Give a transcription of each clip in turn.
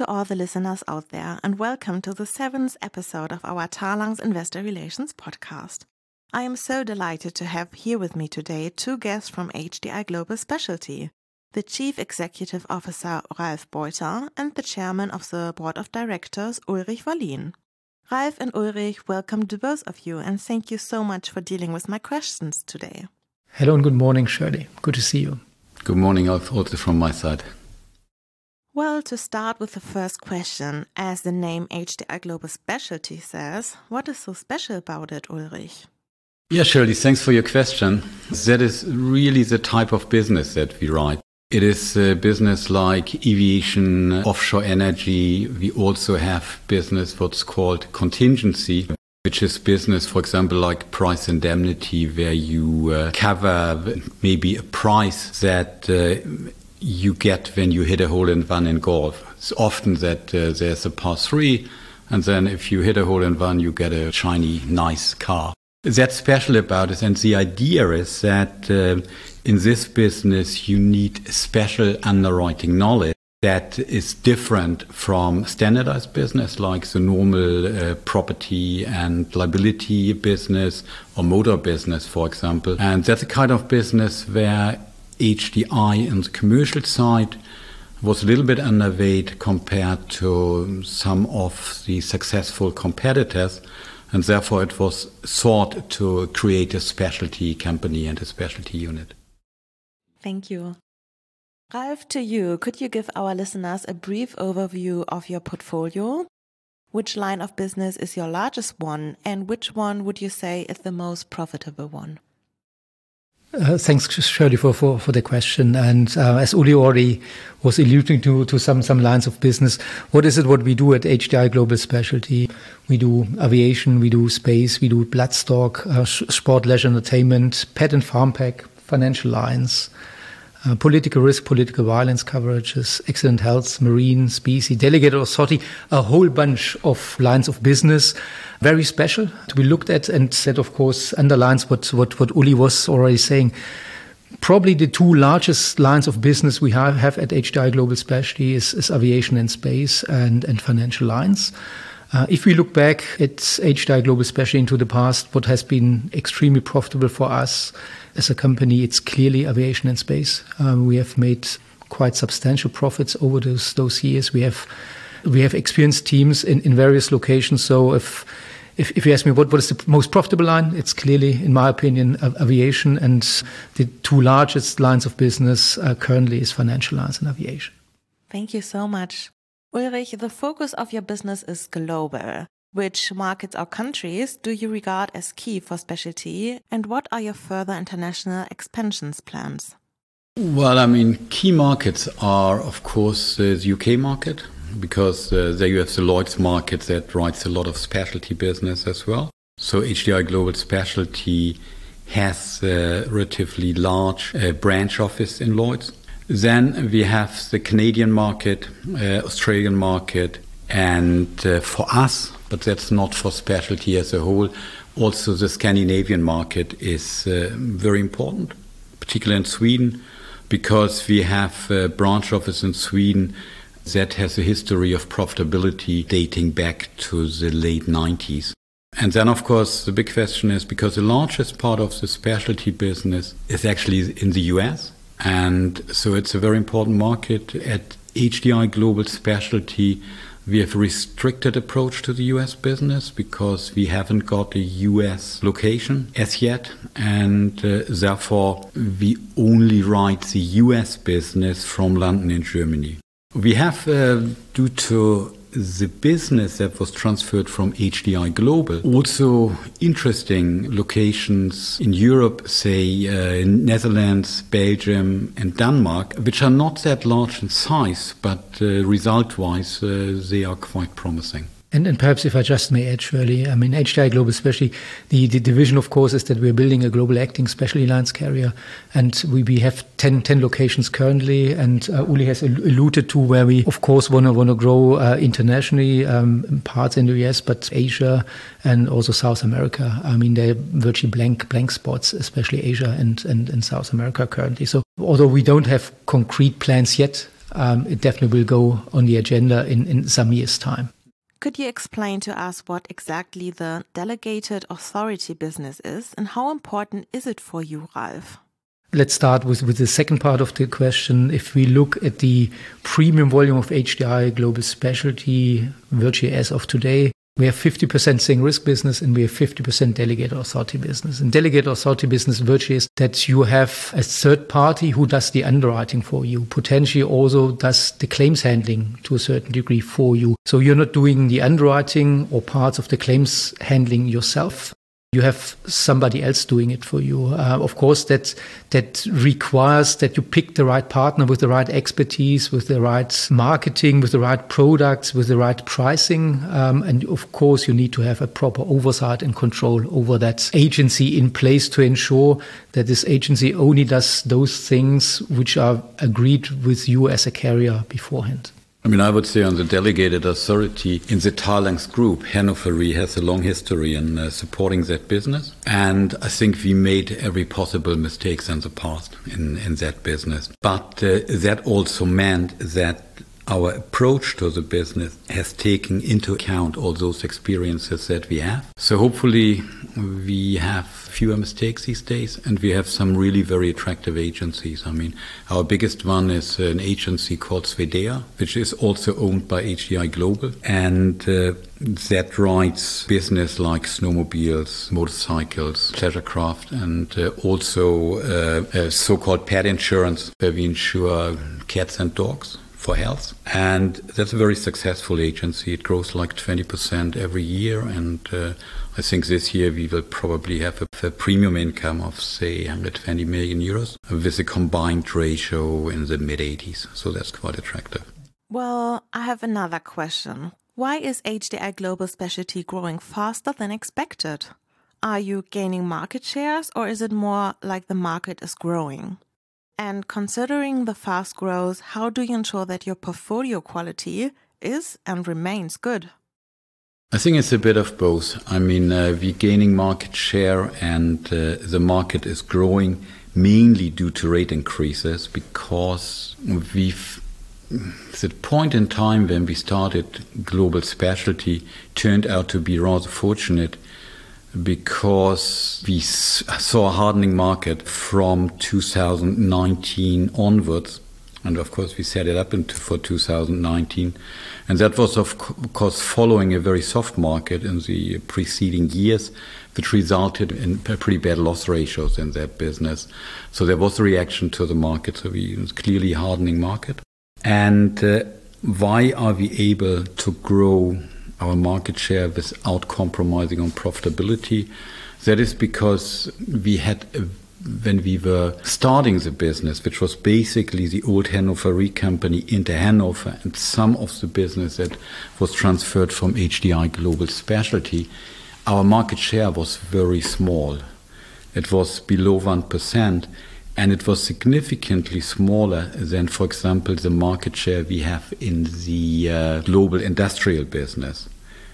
to all the listeners out there, and welcome to the 7th episode of our Talanx Investor Relations podcast. I am so delighted to have here with me today two guests from HDI Global Specialty, the Chief Executive Officer Ralf Beuter and the Chairman of the Board of Directors Ulrich Wallin. Ralf and Ulrich, welcome to both of you, and thank you so much for dealing with my questions today. Hello and good morning, Shirley. Good to see you. Good morning also from my side. Well, to start with the first question, as the name HDI Global Specialty says, what is so special about it, Ulrich? Yeah, Shirley, thanks for your question. That is really the type of business that we write. It is a business like aviation, offshore energy. We also have business what's called contingency, which is business, for example, like price indemnity, where you cover maybe a price that you get when you hit a hole-in-one in golf. It's often that there's a par 3, and then if you hit a hole-in-one, you get a shiny, nice car. That's special about it, and the idea is that in this business you need special underwriting knowledge that is different from standardized business like the normal property and liability business or motor business, for example. And that's a kind of business where HDI on the commercial side was a little bit underweight compared to some of the successful competitors, and therefore it was thought to create a specialty company and a specialty unit. Thank you. Ralf, to you, could you give our listeners a brief overview of your portfolio? Which line of business is your largest one, and which one would you say is the most profitable one? Thanks, Shirley, for the question. And as Uli already was alluding to some lines of business, what is it what we do at HDI Global Specialty? We do aviation, we do space, we do bloodstock, sport, leisure, entertainment, pet and farm pack, financial lines, political risk, political violence coverages, accident health, marine, species, delegated authority, a whole bunch of lines of business, very special to be looked at. And that, of course, underlines what Uli was already saying. Probably the two largest lines of business we have at HDI Global Specialty is aviation and space and financial lines. If we look back at HDI Global Specialty into the past, what has been extremely profitable for us as a company, it's clearly aviation and space. We have made quite substantial profits over those years. We have experienced teams in various locations. So if you ask me what is the most profitable line, it's clearly, in my opinion, aviation, and the two largest lines of business currently is financial lines and aviation. Thank you so much. Ulrich, the focus of your business is global. Which markets or countries do you regard as key for specialty, and what are your further international expansions plans? Well, key markets are, of course, the UK market, because there you have the Lloyd's market that writes a lot of specialty business as well. So HDI Global Specialty has a relatively large branch office in Lloyd's. Then we have the Canadian market, Australian market, and for us, but that's not for specialty as a whole, also the Scandinavian market is very important, particularly in Sweden, because we have a branch office in Sweden that has a history of profitability dating back to the late 90s. And then, of course, the big question is, because the largest part of the specialty business is actually in the US, and so it's a very important market. At HDI Global Specialty, we have a restricted approach to the US business because we haven't got a US location as yet, and therefore we only write the US business from London in Germany. We have, due to the business that was transferred from HDI Global, also interesting locations in Europe, say in Netherlands, Belgium and Denmark, which are not that large in size, but result-wise they are quite promising. And perhaps if I just may add, Shirley, HDI Global Specialty, the division, of course, is that we're building a global acting specialty lines carrier. And we have 10 locations currently. And Uli has alluded to where we, of course, want to grow internationally, parts in the US, but Asia and also South America. They're virtually blank spots, especially Asia and South America currently. So although we don't have concrete plans yet, it definitely will go on the agenda in some years' time. Could you explain to us what exactly the delegated authority business is and how important is it for you, Ralf? Let's start with the second part of the question. If we look at the premium volume of HDI Global Specialty, virtually as of today, we have 50% single risk business and we have 50% delegated authority business. And delegated authority business virtually is that you have a third party who does the underwriting for you, potentially also does the claims handling to a certain degree for you. So you're not doing the underwriting or parts of the claims handling yourself. You have somebody else doing it for you. Of course, that requires that you pick the right partner with the right expertise, with the right marketing, with the right products, with the right pricing. And of course, you need to have a proper oversight and control over that agency in place to ensure that this agency only does those things which are agreed with you as a carrier beforehand. I would say on the delegated authority in the Talanx Group, Hannover Re has a long history in supporting that business. And I think we made every possible mistakes in the past in that business. But that also meant that our approach to the business has taken into account all those experiences that we have. So hopefully we have fewer mistakes these days and we have some really very attractive agencies. Our biggest one is an agency called Svedea, which is also owned by HDI Global. And that writes business like snowmobiles, motorcycles, pleasure craft, and also so-called pet insurance, where we insure cats and dogs for health. And that's a very successful agency. It grows like 20% every year. And I think this year we will probably have a premium income of, say, 120 million euros with a combined ratio in the mid-80s. So that's quite attractive. Well, I have another question. Why is HDI Global Specialty growing faster than expected? Are you gaining market shares or is it more like the market is growing? And considering the fast growth, how do you ensure that your portfolio quality is and remains good? I think it's a bit of both. We're gaining market share and the market is growing mainly due to rate increases because the point in time when we started Global Specialty turned out to be rather fortunate because we saw a hardening market from 2019 onwards. And of course, we set it up for 2019. And that was, of course, following a very soft market in the preceding years, which resulted in pretty bad loss ratios in that business. So there was a reaction to the market. So it was clearly a hardening market. And why are we able to grow our market share without compromising on profitability? That is because we had, when we were starting the business, which was basically the old Hannover Re company into Hannover, and some of the business that was transferred from HDI Global Specialty, our market share was very small. It was below 1%. And it was significantly smaller than, for example, the market share we have in the global industrial business.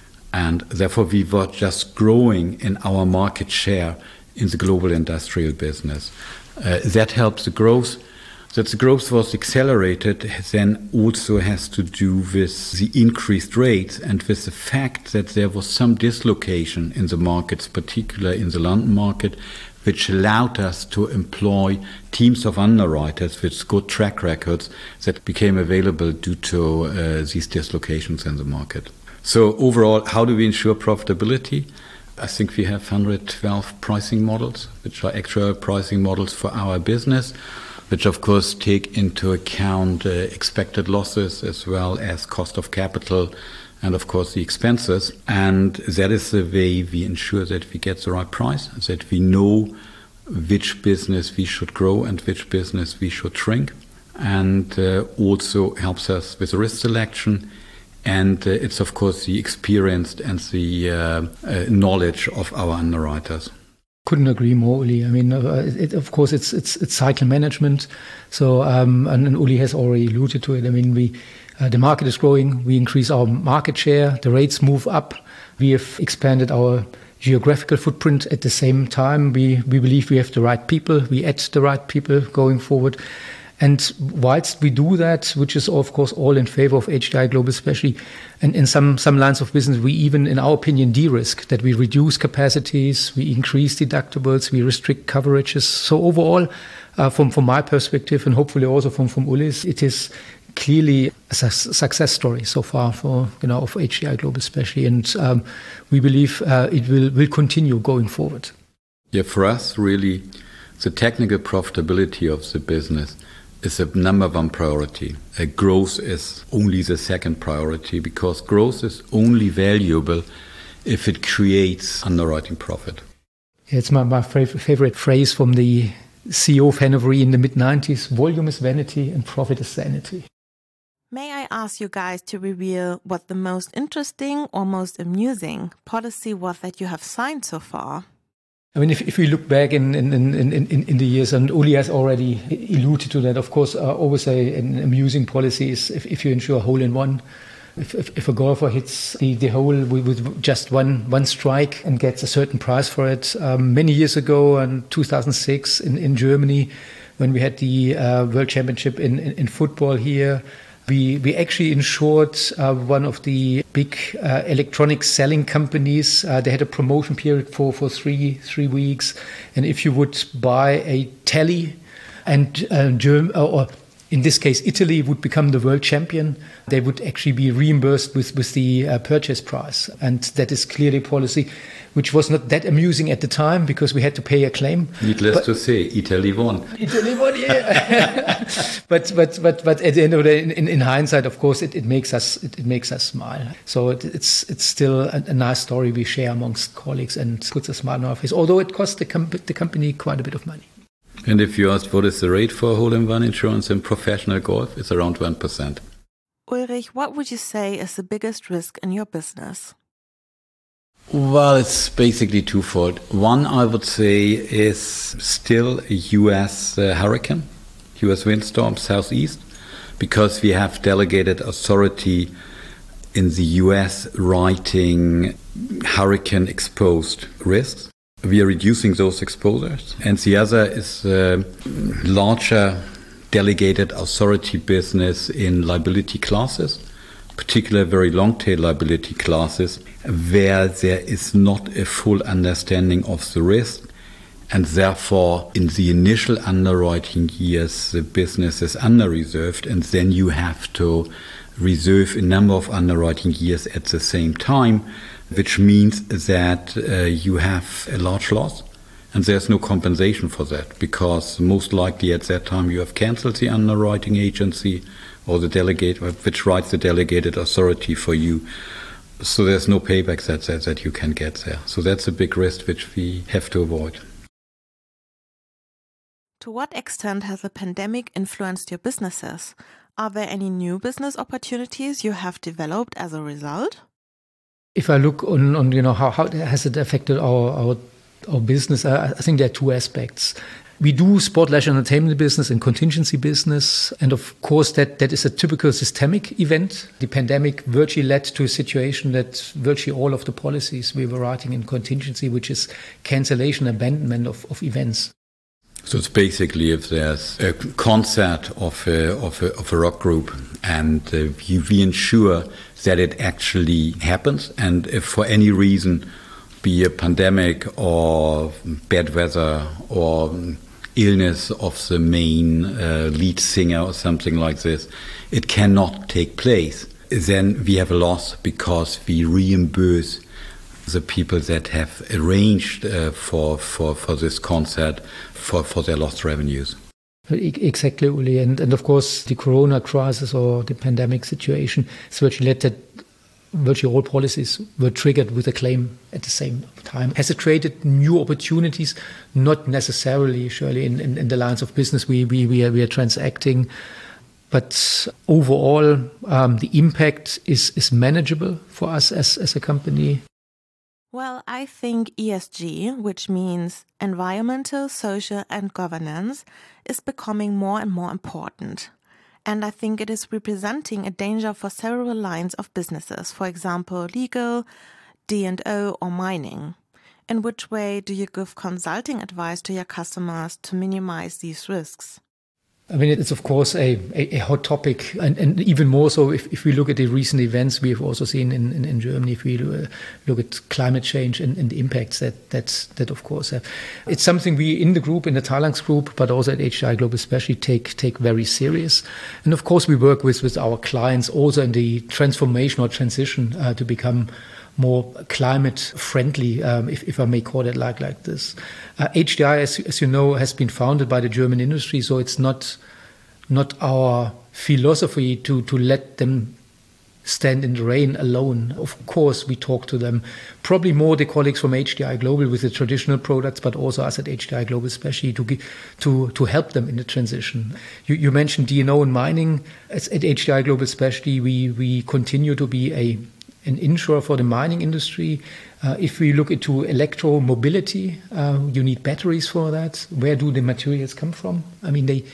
And therefore, we were just growing in our market share in the global industrial business. That helped the growth. That the growth was accelerated then also has to do with the increased rates and with the fact that there was some dislocation in the markets, particularly in the London market, which allowed us to employ teams of underwriters with good track records that became available due to these dislocations in the market. So overall, how do we ensure profitability? I think we have 112 pricing models, which are actual pricing models for our business, which of course take into account expected losses as well as cost of capital and of course the expenses. And that is the way we ensure that we get the right price, that we know which business we should grow and which business we should shrink. And also helps us with risk selection. And it's of course the experience and the knowledge of our underwriters. Couldn't agree more, Uli. Of course, it's cycle management. So, and Uli has already alluded to it. The market is growing. We increase our market share. The rates move up. We have expanded our geographical footprint at the same time. We believe we have the right people. We add the right people going forward. And whilst we do that, which is of course all in favor of HDI Global Specialty, and in some lines of business, we even, in our opinion, de-risk, that we reduce capacities, we increase deductibles, we restrict coverages. So overall, from my perspective, and hopefully also from Uli's, it is clearly a success story so far for HDI Global Specialty, and we believe it will continue going forward. Yeah, for us, really, the technical profitability of the business is the number one priority. Growth is only the second priority, because growth is only valuable if it creates underwriting profit. It's my favorite phrase from the CEO of Hannover Re in the mid-90s: volume is vanity and profit is sanity. May I ask you guys to reveal what the most interesting or most amusing policy was that you have signed so far? I mean, if we look back in the years, and Uli has already alluded to that, of course, always an amusing policy is if you insure hole-in-one. If a golfer hits the hole with just one strike and gets a certain price for it. Many years ago, in 2006, in Germany, when we had the World Championship in football here, we actually insured one of the big electronic selling companies. They had a promotion period for 3 weeks. And if you would buy a tally, and or in this case, Italy would become the world champion, they would actually be reimbursed with the purchase price. And that is clearly policy, which was not that amusing at the time because we had to pay a claim. Needless to say, Italy won. Italy won, yeah. but at the end of the day, in hindsight, of course, it makes us smile. So it's still a nice story we share amongst colleagues and puts a smile on our face. Although it cost the company quite a bit of money. And if you ask what is the rate for hole-in-one insurance in professional golf, it's around 1%. Ulrich, what would you say is the biggest risk in your business? Well, it's basically twofold. One, I would say, is still a US hurricane, US windstorm, southeast, because we have delegated authority in the US writing hurricane-exposed risks. We are reducing those exposures. And the other is larger delegated authority business in liability classes, particularly very long-tail liability classes, where there is not a full understanding of the risk. And therefore, in the initial underwriting years, the business is under-reserved, and then you have to reserve a number of underwriting years at the same time, which means that you have a large loss, and there's no compensation for that, because most likely at that time you have cancelled the underwriting agency or the delegate, which writes the delegated authority for you. So there's no payback that you can get there. So that's a big risk which we have to avoid. To what extent has the pandemic influenced your businesses? Are there any new business opportunities you have developed as a result? If I look on how has it affected our business, I think there are two aspects. We do sport, leisure, entertainment business and contingency business. And of course, that is a typical systemic event. The pandemic virtually led to a situation that virtually all of the policies we were writing in contingency, which is cancellation, abandonment of events. So it's basically if there's a concert of a rock group and we ensure that it actually happens, and if for any reason, be a pandemic or bad weather or illness of the main lead singer or something like this, it cannot take place, then we have a loss because we reimburse the people that have arranged for this concert for their lost revenues. Exactly, Uli. And of course, the corona crisis or the pandemic situation has virtually led that virtually all policies were triggered with a claim at the same time. Has it created new opportunities? Not necessarily, surely, in the lines of business we are transacting. But overall, the impact is manageable for us as a company. Well, I think ESG, which means environmental, social and governance, is becoming more and more important. And I think it is representing a danger for several lines of businesses, for example, legal, D&O or mining. In which way do you give consulting advice to your customers to minimize these risks? I mean, it's of course a hot topic, and even more so if we look at the recent events we have also seen in Germany. If we look at climate change and the impacts that of course have. It's something we in the group, in the Talanx group, but also at HDI Global especially take very serious. And of course we work with our clients also in the transformation or transition to become more climate friendly, if I may call it like this. HDI, as you know, has been founded by the German industry, so it's not our philosophy to let them stand in the rain alone. Of course, we talk to them, probably more the colleagues from HDI Global with the traditional products, but also us at HDI Global especially to help them in the transition. You mentioned D&O and mining. At HDI Global especially, we continue to be an insurer for the mining industry. If we look into electromobility, you need batteries for that. Where do the materials come from? I mean, they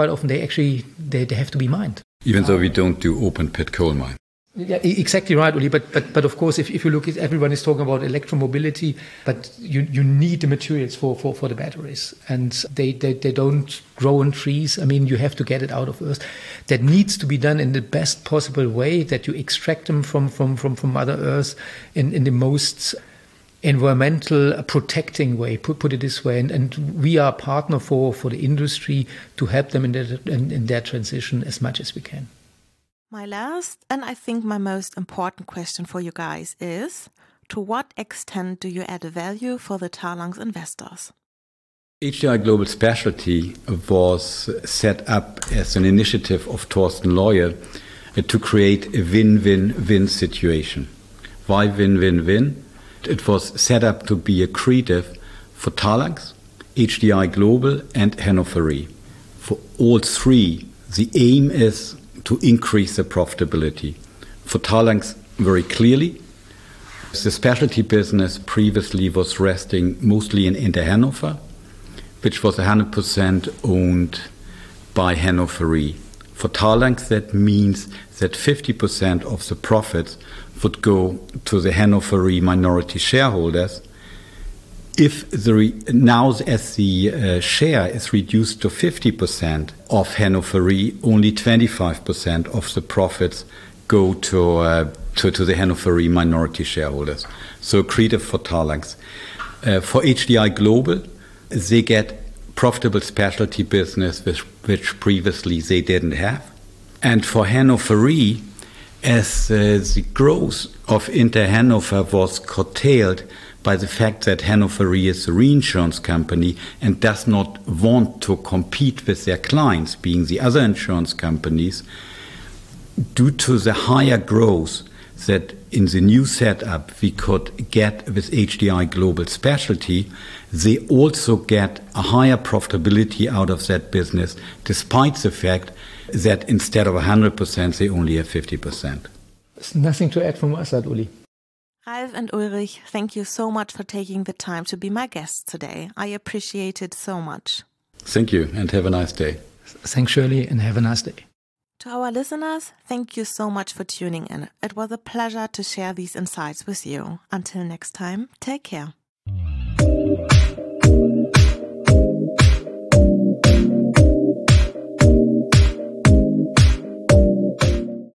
have to be mined. Even though we don't do open pit coal mine. Yeah, exactly right, Uli. But of course, if you look at, everyone is talking about electromobility, but you need the materials for the batteries, and they don't grow on trees. I mean, you have to get it out of earth. That needs to be done in the best possible way. That you extract them from Mother Earth in the most environmental protecting way. Put it this way, and we are a partner for the industry to help them in their transition as much as we can. My last, and I think my most important question for you guys is, to what extent do you add value for the Talanx investors? HDI Global Specialty was set up as an initiative of Thorsten Leue to create a win-win-win situation. Why win-win-win? It was set up to be accretive for Talanx, HDI Global, and Hannover Re. For all three, the aim is to increase the profitability. For Talanx, very clearly, the specialty business previously was resting mostly in Inter Hannover, which was 100% owned by Hannover Re. For Talanx, that means that 50% of the profits would go to the Hannover Re minority shareholders. If now as the share is reduced to 50% of Hannover Re, only 25% of the profits go to the Hannover Re minority shareholders. So accretive for Talanx. For HDI Global, they get profitable specialty business which previously they didn't have. And for Hannover Re, as the growth of Inter Hannover was curtailed by the fact that Hannover Re is a reinsurance company and does not want to compete with their clients, being the other insurance companies, due to the higher growth that in the new setup we could get with HDI Global Specialty, they also get a higher profitability out of that business, despite the fact that instead of 100%, they only have 50%. There's nothing to add from my side, Uli. Ralf and Ulrich, thank you so much for taking the time to be my guests today. I appreciate it so much. Thank you, and have a nice day. Thanks, Shirley, and have a nice day. To our listeners, thank you so much for tuning in. It was a pleasure to share these insights with you. Until next time, take care.